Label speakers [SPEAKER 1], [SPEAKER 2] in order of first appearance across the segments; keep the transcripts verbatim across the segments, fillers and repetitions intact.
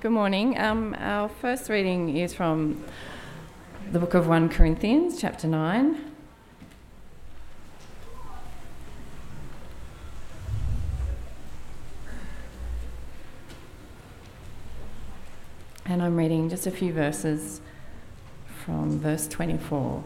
[SPEAKER 1] Good morning. Um, our first reading is from the book of First Corinthians, chapter nine. And I'm reading just a few verses from verse twenty-four.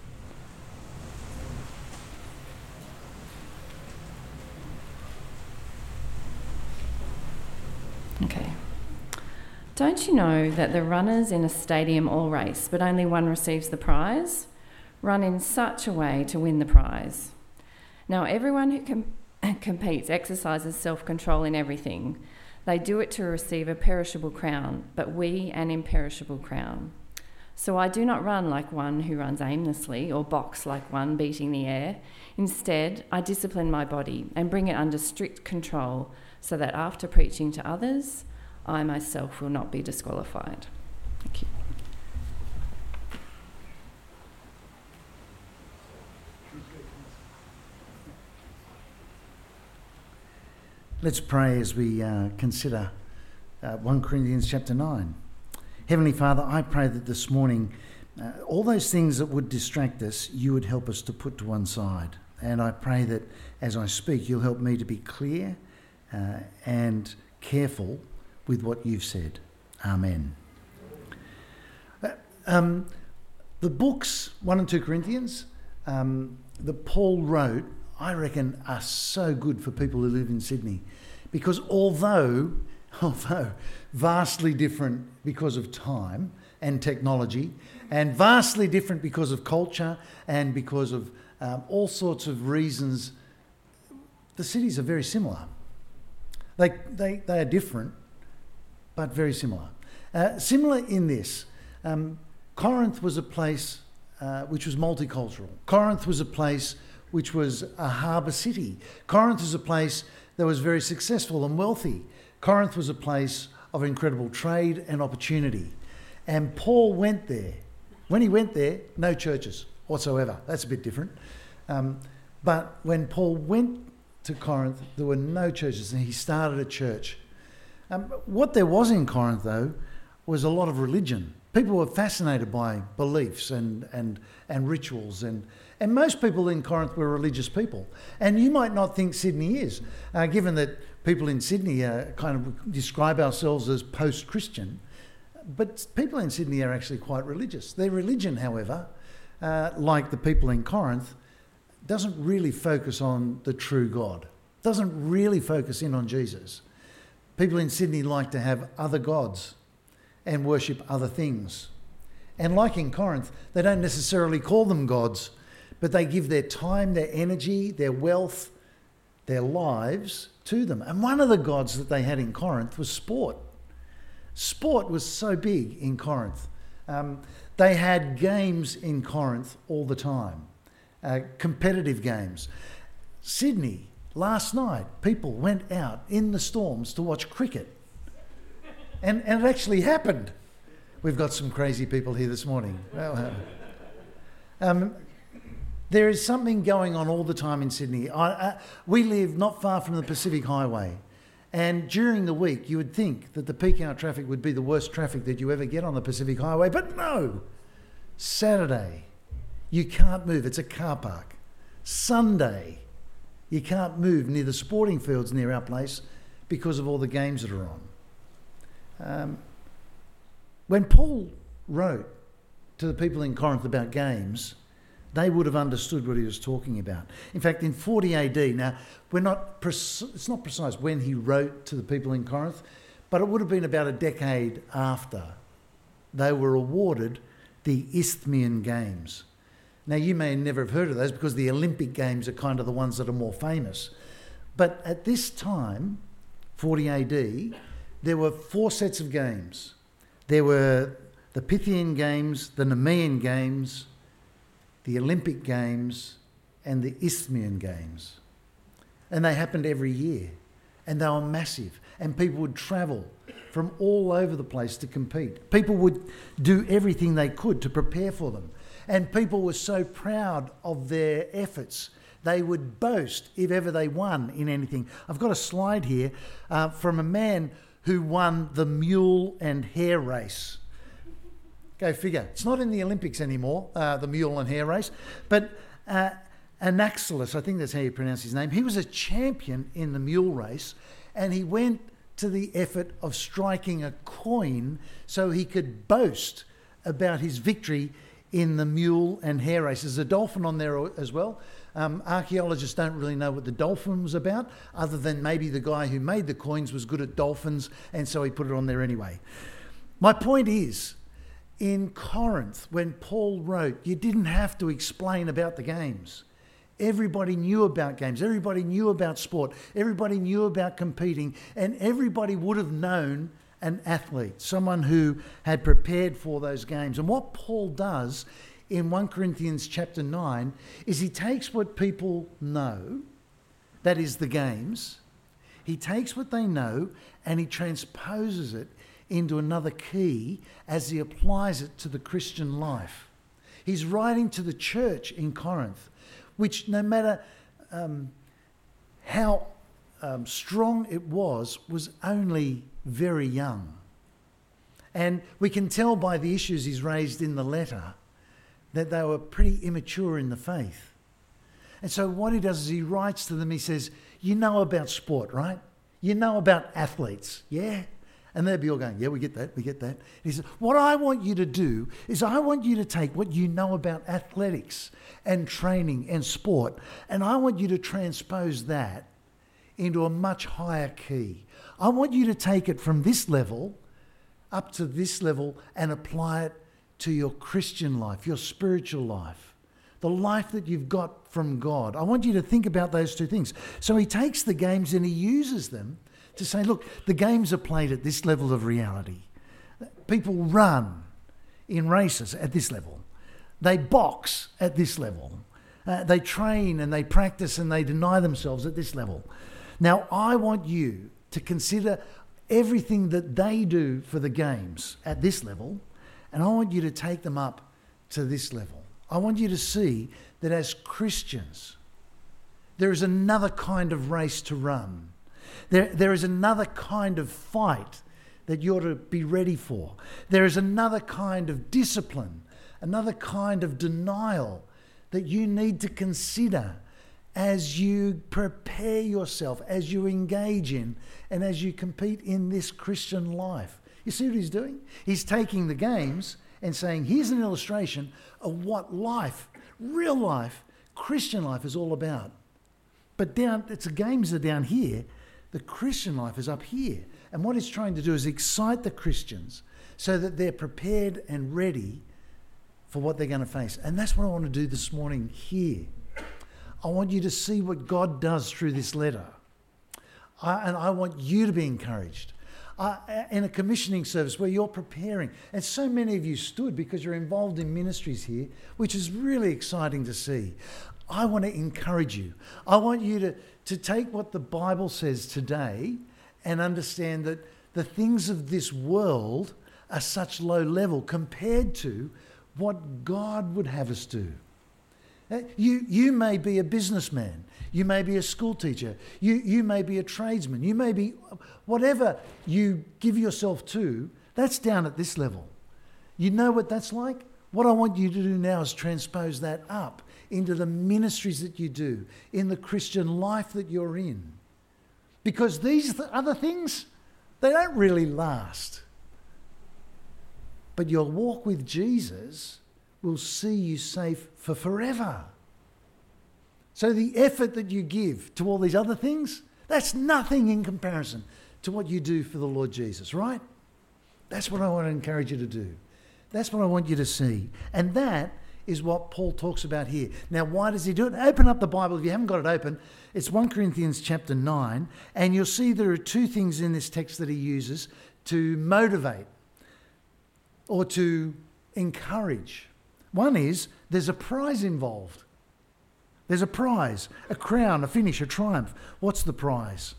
[SPEAKER 1] Okay. Don't you know that the runners in a stadium all race, but only one receives the prize? Run in such a way to win the prize. Now, everyone who com- competes exercises self-control in everything. They do it to receive a perishable crown, but we an imperishable crown. So I do not run like one who runs aimlessly, or box like one beating the air. Instead, I discipline my body and bring it under strict control, so that after preaching to others, I myself will not be disqualified. Thank you.
[SPEAKER 2] Let's pray as we uh, consider uh, First Corinthians chapter nine. Heavenly Father, I pray that this morning, uh, all those things that would distract us, you would help us to put to one side. And I pray that as I speak, you'll help me to be clear uh, and careful with what you've said. Amen. Uh, um, the books, First and Second Corinthians, um, that Paul wrote, I reckon are so good for people who live in Sydney, because although, although vastly different because of time and technology, and vastly different because of culture and because of um, all sorts of reasons, the cities are very similar. They, they, they are different, but very similar. Uh, similar in this, um, Corinth was a place uh, which was multicultural. Corinth was a place which was a harbour city. Corinth was a place that was very successful and wealthy. Corinth was a place of incredible trade and opportunity. And Paul went there. When he went there, no churches whatsoever. That's a bit different. Um, but when Paul went to Corinth, there were no churches, and he started a church. Um, what there was in Corinth, though, was a lot of religion. People were fascinated by beliefs and and and rituals, and and most people in Corinth were religious people. And you might not think Sydney is, uh, given that people in Sydney uh, kind of describe ourselves as post-Christian, but people in Sydney are actually quite religious. Their religion, however, uh, like the people in Corinth, doesn't really focus on the true God, doesn't really focus in on Jesus. People in Sydney like to have other gods and worship other things. And like in Corinth, they don't necessarily call them gods, but they give their time, their energy, their wealth, their lives to them. And one of the gods that they had in Corinth was sport. Sport was so big in Corinth. Um, they had games in Corinth all the time, uh, competitive games. Sydney, last night, people went out in the storms to watch cricket. And, and it actually happened. We've got some crazy people here this morning. Well, um, there is something going on all the time in Sydney. I, I, we live not far from the Pacific Highway. And during the week, you would think that the peak hour traffic would be the worst traffic that you ever get on the Pacific Highway. But no! Saturday, you can't move. It's a car park. Sunday, you can't move near the sporting fields near our place because of all the games that are on. Um, when Paul wrote to the people in Corinth about games, they would have understood what he was talking about. In fact, in forty A D, now we're not pre- it's not precise when he wrote to the people in Corinth, but it would have been about a decade after they were awarded the Isthmian Games. Now, you may never have heard of those because the Olympic Games are kind of the ones that are more famous. But at this time, forty A D, there were four sets of games. There were the Pythian Games, the Nemean Games, the Olympic Games, and the Isthmian Games. And they happened every year. And they were massive. And people would travel from all over the place to compete. People would do everything they could to prepare for them. And people were so proud of their efforts. They would boast if ever they won in anything. I've got a slide here uh, from a man who won the mule and hare race. Go figure. It's not in the Olympics anymore, uh, the mule and hare race. But uh, Anaxilos, I think that's how you pronounce his name, he was a champion in the mule race, and he went to the effort of striking a coin so he could boast about his victory in the mule and hare race. There's a dolphin on there as well. Um, archaeologists don't really know what the dolphin was about, other than maybe the guy who made the coins was good at dolphins, and so he put it on there anyway. My point is, in Corinth, when Paul wrote, you didn't have to explain about the games. Everybody knew about games. Everybody knew about sport. Everybody knew about competing. And everybody would have known an athlete, someone who had prepared for those games. And what Paul does in First Corinthians chapter nine is he takes what people know, that is the games, he takes what they know and he transposes it into another key as he applies it to the Christian life. He's writing to the church in Corinth, which no matter um, how um, strong it was, was only very young. And we can tell by the issues he's raised in the letter that they were pretty immature in the faith. And so what he does is he writes to them, he says, you know about sport, right? You know about athletes, yeah? And they'd be all going, yeah, we get that, we get that. And he said, what I want you to do is I want you to take what you know about athletics and training and sport, and I want you to transpose that into a much higher key. I want you to take it from this level up to this level and apply it to your Christian life, your spiritual life, the life that you've got from God. I want you to think about those two things. So he takes the games and he uses them to say, look, the games are played at this level of reality. People run in races at this level. They box at this level. Uh, they train and they practice and they deny themselves at this level. Now, I want you to consider everything that they do for the games at this level, and I want you to take them up to this level. I want you to see that as Christians, there is another kind of race to run. There, there is another kind of fight that you're to be ready for. There is another kind of discipline, another kind of denial that you need to consider as you prepare yourself, as you engage in, and as you compete in this Christian life. You see what he's doing? He's taking the games and saying, here's an illustration of what life, real life, Christian life is all about. But down, it's the games are down here. The Christian life is up here. And what he's trying to do is excite the Christians so that they're prepared and ready for what they're going to face. And that's what I want to do this morning here. I want you to see what God does through this letter. I, and I want you to be encouraged. Uh, in a commissioning service where you're preparing, and so many of you stood because you're involved in ministries here, which is really exciting to see. I want to encourage you. I want you to, to take what the Bible says today and understand that the things of this world are such low level compared to what God would have us do. You, you may be a businessman. You may be a school teacher. You, you may be a tradesman. You may be whatever you give yourself to, that's down at this level. You know what that's like? What I want you to do now is transpose that up into the ministries that you do, in the Christian life that you're in. Because these other things, they don't really last. But your walk with Jesus will see you safe for forever. So the effort that you give to all these other things, that's nothing in comparison to what you do for the Lord Jesus, right? That's what I want to encourage you to do. That's what I want you to see. And that is what Paul talks about here. Now, why does he do it? Open up the Bible. If you haven't got it open, it's First Corinthians chapter nine, and you'll see there are two things in this text that he uses to motivate or to encourage. One is there's a prize involved. There's a prize, a crown, a finish, a triumph. What's the prize?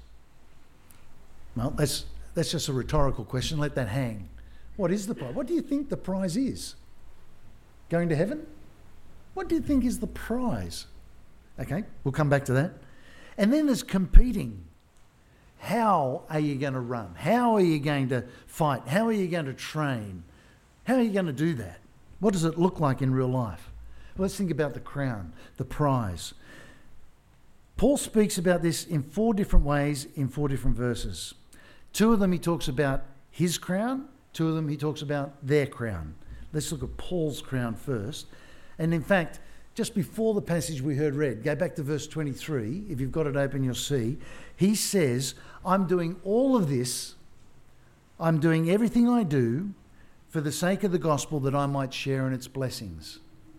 [SPEAKER 2] Well, that's, that's just a rhetorical question. Let that hang. What is the prize? What do you think the prize is? Going to heaven? What do you think is the prize? Okay, we'll come back to that. And then there's competing. how are you going to run? How are you going to fight? How are you going to train? How are you going to do that? What does it look like in real life? Well, let's think about the crown, the prize. Paul speaks about this in four different ways in four different verses. Two of them he talks about his crown. Two of them he talks about their crown. Let's look at Paul's crown first. And in fact, just before the passage we heard read, go back to verse twenty-three. If you've got it open, you'll see. He says, I'm doing all of this. I'm doing everything I do for the sake of the gospel, that I might share in its blessings.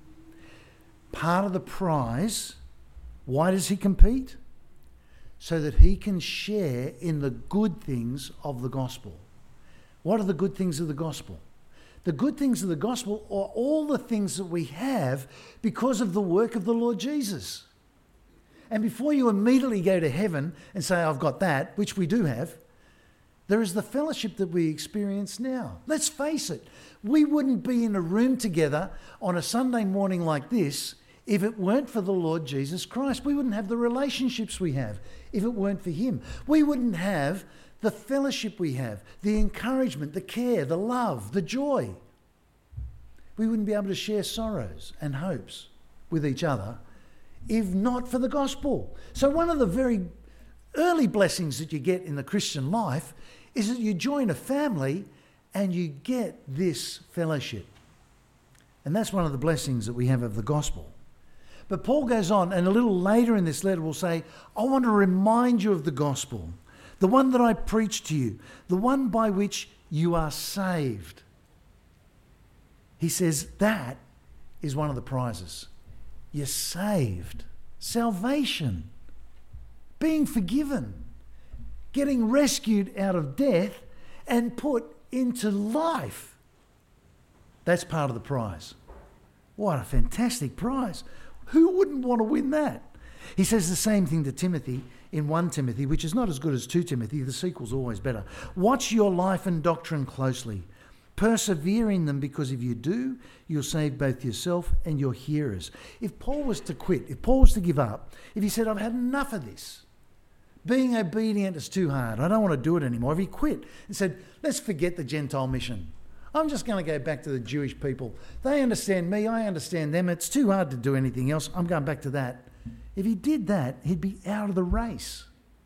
[SPEAKER 2] Part of the prize, why does he compete? So that he can share in the good things of the gospel. What are the good things of the gospel? The good things of the gospel are all the things that we have because of the work of the Lord Jesus. And before you immediately go to heaven and say, I've got that, which we do have, there is the fellowship that we experience now. Let's face it, we wouldn't be in a room together on a Sunday morning like this if it weren't for the Lord Jesus Christ. We wouldn't have the relationships we have if it weren't for him. We wouldn't have the fellowship we have, the encouragement, the care, the love, the joy. We wouldn't be able to share sorrows and hopes with each other if not for the gospel. So one of the very early blessings that you get in the Christian life is that you join a family and you get this fellowship. And that's one of the blessings that we have of the gospel. But Paul goes on, and a little later in this letter will say, I want to remind you of the gospel, the one that I preached to you, the one by which you are saved. He says that is one of the prizes. You're saved. Salvation. Being forgiven. Getting rescued out of death and put into life. That's part of the prize. What a fantastic prize. Who wouldn't want to win that? He says the same thing to Timothy in First Timothy, which is not as good as Second Timothy. The sequel's always better. Watch your life and doctrine closely. Persevere in them, because if you do, you'll save both yourself and your hearers. If Paul was to quit, if Paul was to give up, if he said, I've had enough of this, being obedient is too hard, I don't want to do it anymore. If he quit and said, let's forget the Gentile mission, I'm just going to go back to the Jewish people. They understand me, I understand them. It's too hard to do anything else. I'm going back to that. If he did that, he'd be out of the race.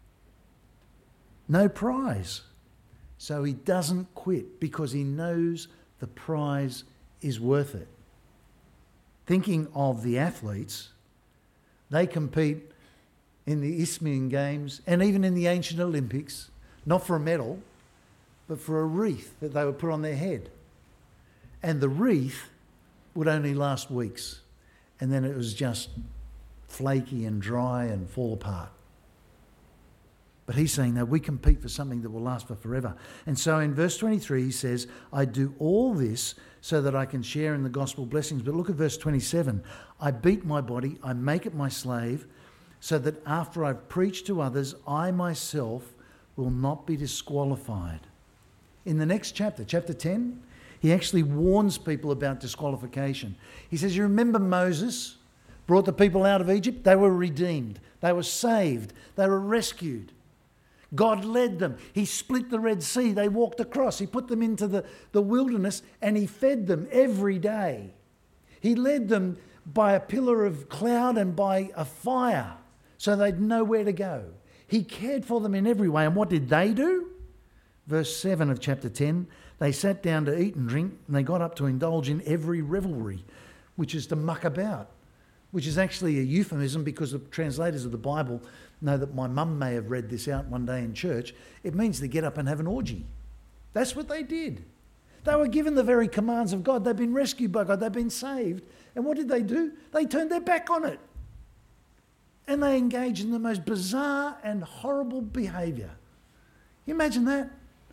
[SPEAKER 2] No prize. So he doesn't quit because he knows the prize is worth it. Thinking of the athletes, they compete in the Isthmian Games and even in the ancient Olympics, not for a medal, but for a wreath that they would put on their head. And the wreath would only last weeks, and then it was just flaky and dry and fall apart. But he's saying, no, we compete for something that will last for forever. And so in verse twenty-three, he says, I do all this so that I can share in the gospel blessings. But look at verse twenty-seven. I beat my body, I make it my slave, so that after I've preached to others, I myself will not be disqualified. In the next chapter, chapter ten, he actually warns people about disqualification. He says, you remember Moses brought the people out of Egypt? They were redeemed. They were saved. They were rescued. God led them. He split the Red Sea. They walked across. He put them into the, the wilderness and he fed them every day. He led them by a pillar of cloud and by a fire so they'd know where to go. He cared for them in every way. And what did they do? Verse seven of chapter ten, they sat down to eat and drink, and they got up to indulge in every revelry, which is to muck about, which is actually a euphemism because the translators of the Bible know that my mum may have read this out one day in church. It means to get up and have an orgy. That's what they did. They were given the very commands of God. They've been rescued by God. They've been saved. And what did they do? They turned their back on it. And they engaged in the most bizarre and horrible behaviour. Can you imagine that?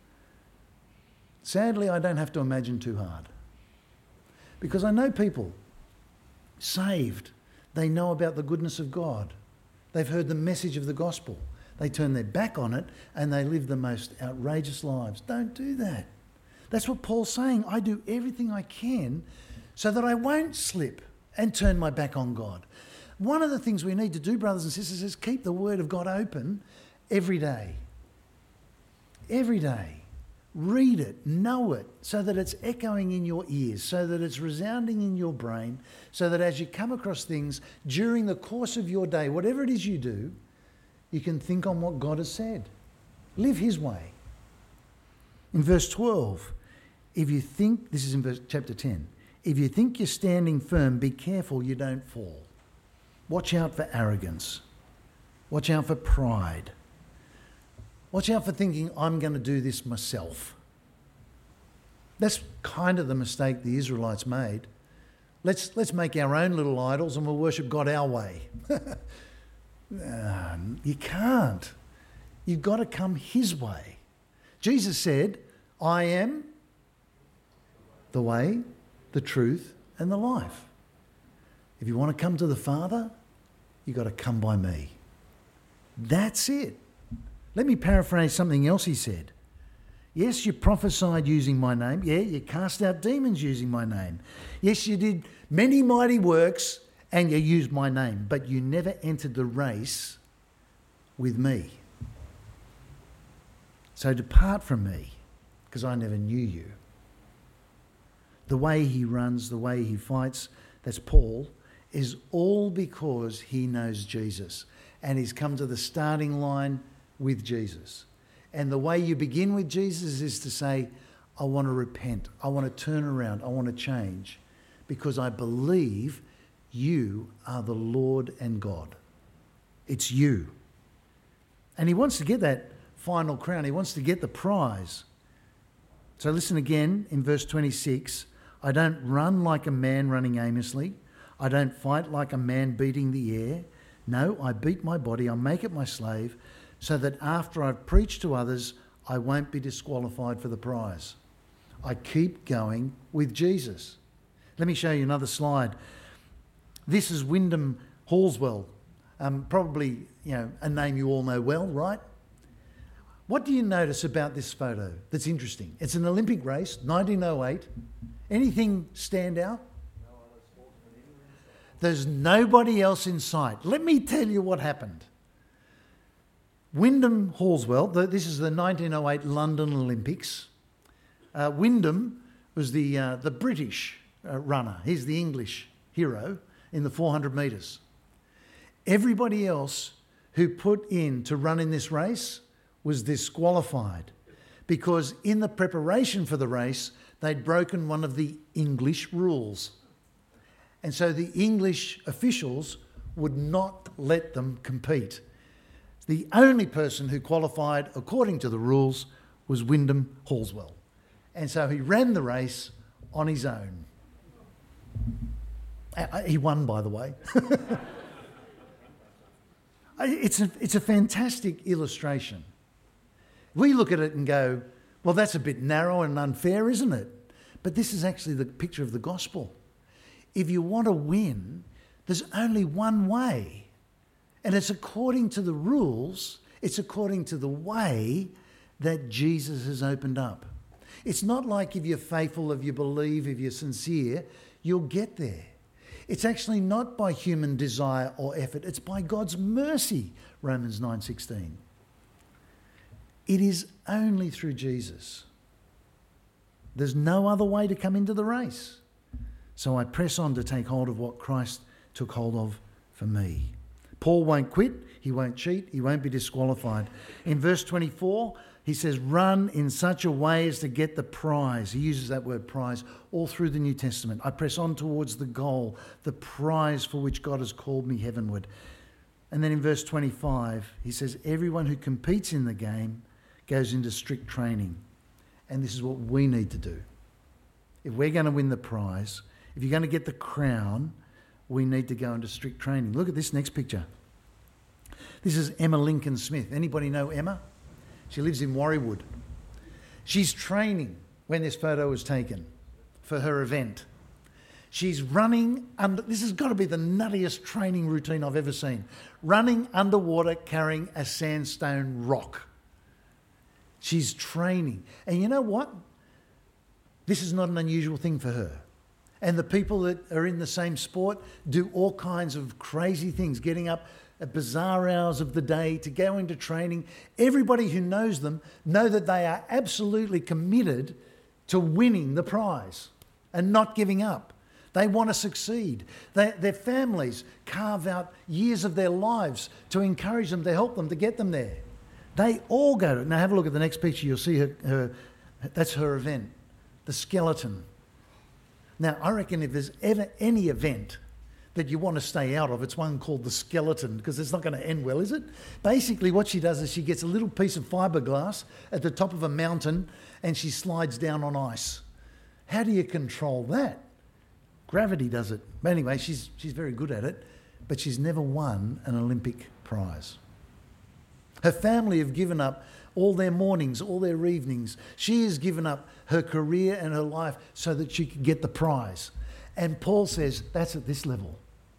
[SPEAKER 2] Sadly, I don't have to imagine too hard. Because I know people saved. They know about the goodness of God. They've heard the message of the gospel. They turn their back on it and they live the most outrageous lives. Don't do that. That's what Paul's saying. I do everything I can so that I won't slip and turn my back on God. One of the things we need to do, brothers and sisters, is keep the Word of God open every day. every day. Read it, know it, so that it's echoing in your ears, so that it's resounding in your brain, so that as you come across things during the course of your day, whatever it is you do, you can think on what God has said. Live his way. In verse twelve, if you think, this is in verse, chapter ten, if you think you're standing firm, be careful you don't fall. Watch out for arrogance. Watch out for pride. Watch out for thinking, I'm going to do this myself. That's kind of the mistake the Israelites made. Let's, let's make our own little idols and we'll worship God our way. um, you can't. You've got to come his way. Jesus said, I am the way, the truth, and the life. If you want to come to the Father, you've got to come by me. That's it. Let me paraphrase something else he said. Yes, you prophesied using my name. Yeah, you cast out demons using my name. Yes, you did many mighty works and you used my name, but you never entered the race with me. So depart from me, because I never knew you. The way he runs, the way he fights, that's Paul, is all because he knows Jesus. And he's come to the starting line with Jesus. And the way you begin with Jesus is to say, I want to repent. I want to turn around. I want to change because I believe you are the Lord and God. It's you. And he wants to get that final crown. He wants to get the prize. So listen again in verse twenty-six. I don't run like a man running aimlessly. I don't fight like a man beating the air. No, I beat my body. I make it my slave so that after I've preached to others, I won't be disqualified for the prize. I keep going with Jesus. Let me show you another slide. This is Wyndham Hallswell. Um, probably, you know, a name you all know well, right? What do you notice about this photo that's interesting? It's an Olympic race, nineteen oh eight. Anything stand out? There's nobody else in sight. Let me tell you what happened. Wyndham Hallswell, the, this is the nineteen oh eight London Olympics. Uh, Wyndham was the, uh, the British uh, runner. He's the English hero in the four hundred metres. Everybody else who put in to run in this race was disqualified because in the preparation for the race, they'd broken one of the English rules. And so the English officials would not let them compete. The only person who qualified according to the rules was Wyndham Hallswell. And so he ran the race on his own. He won, by the way. It's a, it's a fantastic illustration. We look at it and go, well, that's a bit narrow and unfair, isn't it? But this is actually the picture of the gospel. If you want to win, there's only one way. And it's according to the rules, it's according to the way that Jesus has opened up. It's not like if you're faithful, if you believe, if you're sincere, you'll get there. It's actually not by human desire or effort, it's by God's mercy, Romans nine sixteen. It is only through Jesus. There's no other way to come into the race. So I press on to take hold of what Christ took hold of for me. Paul won't quit, he won't cheat, he won't be disqualified. In verse twenty-four, he says, run in such a way as to get the prize. He uses that word prize all through the New Testament. I press on towards the goal, the prize for which God has called me heavenward. And then in verse twenty-five, he says, everyone who competes in the game goes into strict training. And this is what we need to do. If we're going to win the prize, if you're going to get the crown, we need to go into strict training. Look at this next picture. This is Emma Lincoln Smith. Anybody know Emma? She lives in Warriewood. She's training when this photo was taken for her event. She's running under, this has got to be the nuttiest training routine I've ever seen. Running underwater carrying a sandstone rock. She's training. And you know what? This is not an unusual thing for her. And the people that are in the same sport do all kinds of crazy things, getting up at bizarre hours of the day to go into training. Everybody who knows them know that they are absolutely committed to winning the prize and not giving up. They want to succeed. They, their families carve out years of their lives to encourage them, to help them, to get them there. They all go to, now have a look at the next picture, you'll see her, her that's her event, the skeleton. Now, I reckon if there's ever any event that you want to stay out of, it's one called the skeleton, because it's not going to end well, is it? Basically, what she does is she gets a little piece of fiberglass at the top of a mountain and she slides down on ice. How do you control that? Gravity does it. But anyway, she's, she's very good at it, but she's never won an Olympic prize. Her family have given up all their mornings, all their evenings. She has given up her career and her life so that she could get the prize. And Paul says, that's at this level.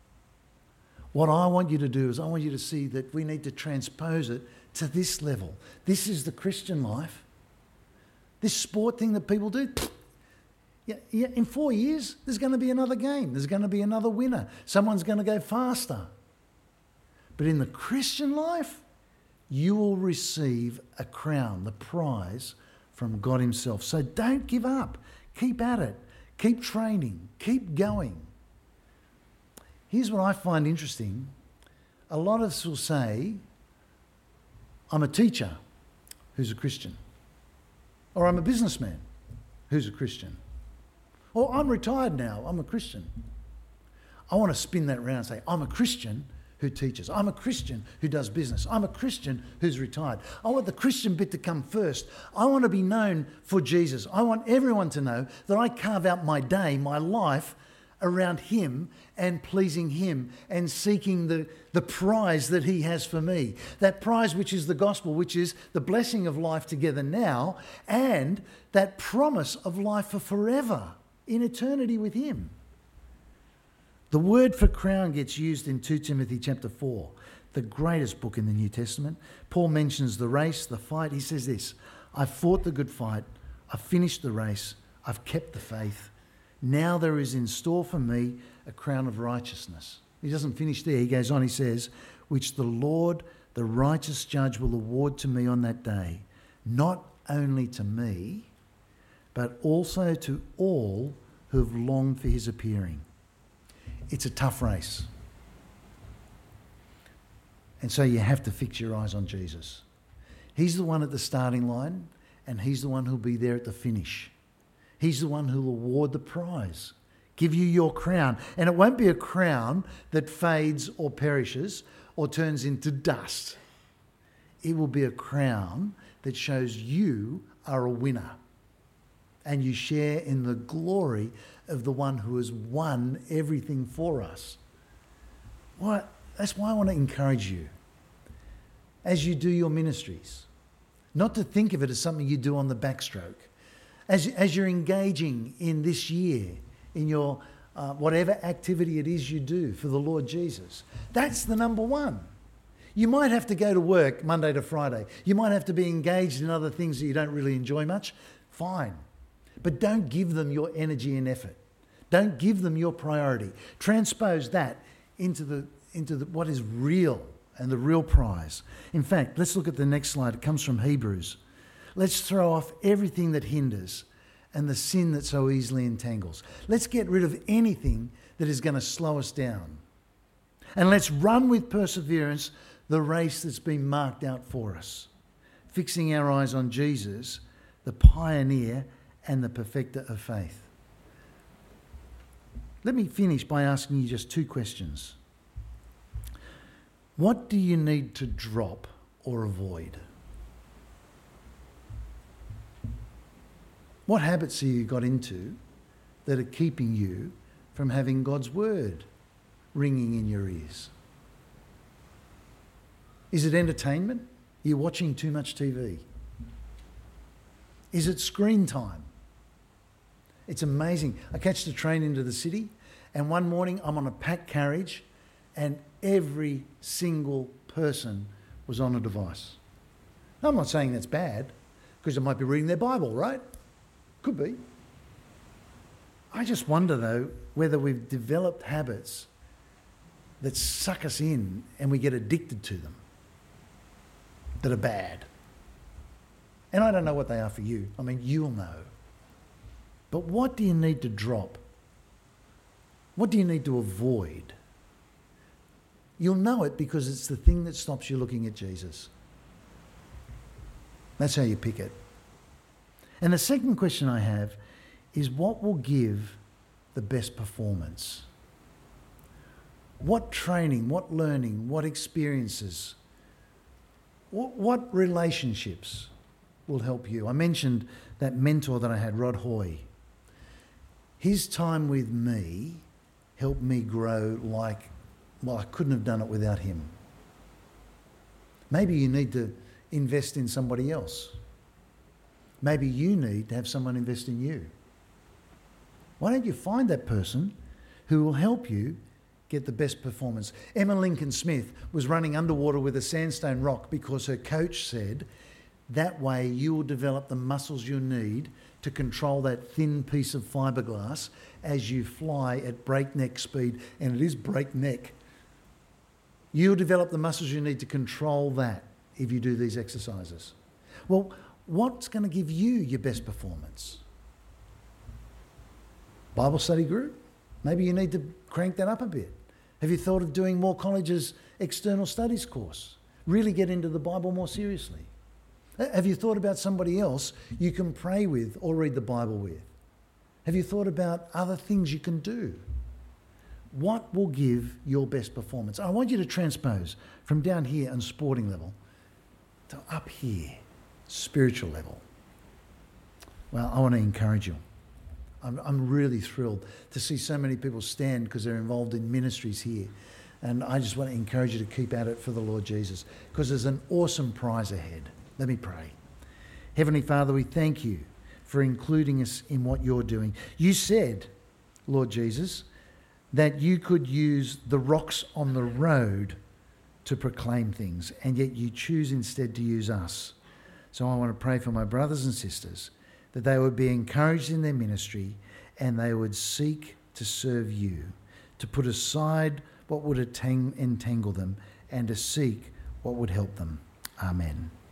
[SPEAKER 2] What I want you to do is I want you to see that we need to transpose it to this level. This is the Christian life. This sport thing that people do, yeah, yeah, in four years, there's going to be another game. There's going to be another winner. Someone's going to go faster. But in the Christian life, you will receive a crown, the prize from God himself. So don't give up. Keep at it. Keep training. Keep going. Here's what I find interesting. A lot of us will say, I'm a teacher who's a Christian. Or I'm a businessman who's a Christian. Or I'm retired now, I'm a Christian. I want to spin that around and say, I'm a Christian who teaches. I'm a Christian who does business. I'm a Christian who's retired. I want the Christian bit to come first. I want to be known for Jesus. I want everyone to know that I carve out my day, my life, around him and pleasing him and seeking the, the prize that he has for me. That prize which is the gospel, which is the blessing of life together now and that promise of life for forever in eternity with him. The word for crown gets used in Second Timothy chapter four, the greatest book in the New Testament. Paul mentions the race, the fight. He says this, I've fought the good fight, I've finished the race, I've kept the faith. Now there is in store for me a crown of righteousness. He doesn't finish there. He goes on, he says, which the Lord, the righteous judge, will award to me on that day, not only to me, but also to all who have longed for his appearing. It's a tough race. And so you have to fix your eyes on Jesus. He's the one at the starting line, and he's the one who'll be there at the finish. He's the one who'll award the prize, give you your crown. And it won't be a crown that fades or perishes or turns into dust. It will be a crown that shows you are a winner and you share in the glory of the one who has won everything for us. Why? That's why I want to encourage you as you do your ministries, not to think of it as something you do on the backstroke. As, as you're engaging in this year, in your uh, whatever activity it is you do for the Lord Jesus, that's the number one. You might have to go to work Monday to Friday. You might have to be engaged in other things that you don't really enjoy much. Fine. But don't give them your energy and effort. Don't give them your priority. Transpose that into the into the, what is real and the real prize. In fact, let's look at the next slide. It comes from Hebrews. Let's throw off everything that hinders and the sin that so easily entangles. Let's get rid of anything that is going to slow us down. And let's run with perseverance the race that's been marked out for us, fixing our eyes on Jesus, the pioneer and the perfecter of faith. Let me finish by asking you just two questions. What do you need to drop or avoid? What habits have you got into that are keeping you from having God's word ringing in your ears? Is it entertainment? Are you watching too much T V? Is it screen time? It's amazing. I catch the train into the city and one morning I'm on a packed carriage and every single person was on a device. Now, I'm not saying that's bad because they might be reading their Bible, right? Could be. I just wonder, though, whether we've developed habits that suck us in and we get addicted to them, that are bad. And I don't know what they are for you. I mean, you'll know. But what do you need to drop? What do you need to avoid? You'll know it because it's the thing that stops you looking at Jesus. That's how you pick it. And the second question I have is, what will give the best performance? What training, what learning, what experiences, what, what relationships will help you? I mentioned that mentor that I had, Rod Hoy. His time with me helped me grow like, well, I couldn't have done it without him. Maybe you need to invest in somebody else. Maybe you need to have someone invest in you. Why don't you find that person who will help you get the best performance? Emma Lincoln Smith was running underwater with a sandstone rock because her coach said, that way you will develop the muscles you need to control that thin piece of fiberglass as you fly at breakneck speed, and it is breakneck. You'll develop the muscles you need to control that if you do these exercises. Well, what's going to give you your best performance? Bible study group? Maybe you need to crank that up a bit. Have you thought of doing Moore College's external studies course? Really get into the Bible more seriously. Have you thought about somebody else you can pray with or read the Bible with? Have you thought about other things you can do? What will give your best performance? I want you to transpose from down here on sporting level to up here, spiritual level. Well, I want to encourage you. I'm, I'm really thrilled to see so many people stand because they're involved in ministries here. And I just want to encourage you to keep at it for the Lord Jesus, because there's an awesome prize ahead. Let me pray. Heavenly Father, we thank you for including us in what you're doing. You said, Lord Jesus, that you could use the rocks on the road to proclaim things, and yet you choose instead to use us. So I want to pray for my brothers and sisters, that they would be encouraged in their ministry and they would seek to serve you, to put aside what would entangle them and to seek what would help them. Amen.